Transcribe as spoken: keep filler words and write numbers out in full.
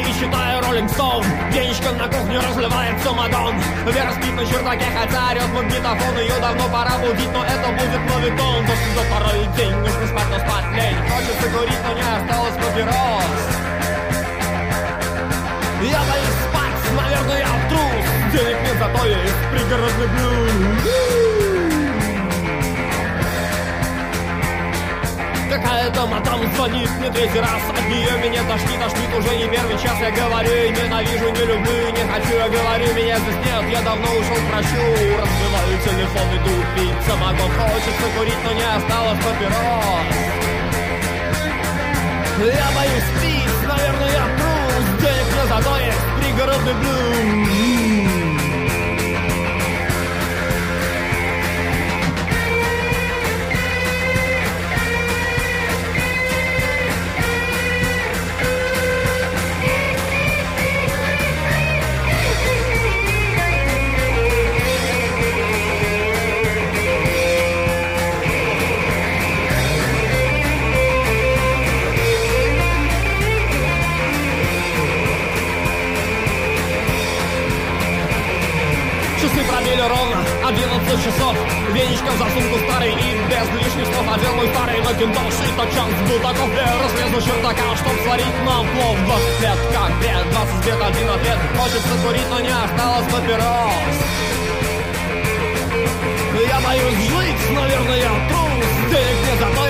не считая Роллинг Стоун. Денечка на кухне разливает самогон. Вера спит на чердаке, хотя орет магнитофон. Ее давно пора будить, но это будет моветон. Дождь до второй день, нужно спать, но спать лень. Хочется курить, но не осталось папирос. Я боюсь спать, наверное, я трус. Денег нет, зато есть пригородный блюз. Какая-то мадам звонит мне третий раз. От нее меня тошнит, тошнит уже не первый час. Я говорю, и ненавижу, не люблю, не хочу. Я говорю, меня здесь нет, я давно ушел к врачу. Разбиваю телефон, иду пить самогон. Хочется курить, но не осталось папирос. Я боюсь пить, наверное, я трус. Денег мне зато есть пригородный блюз. Пробили ровно одиннадцать часов. Веничком за сумку старый и без лишних слов одел мой старый макинтош. И тот шанс был таков, я разрезал чердака, чтоб сварить нам плов. Двадцать лет, как бред, двадцать лет, один ответ. Хочется курить, но не осталось папирос. Я боюсь жить, наверное, я трус. Денег нет, зато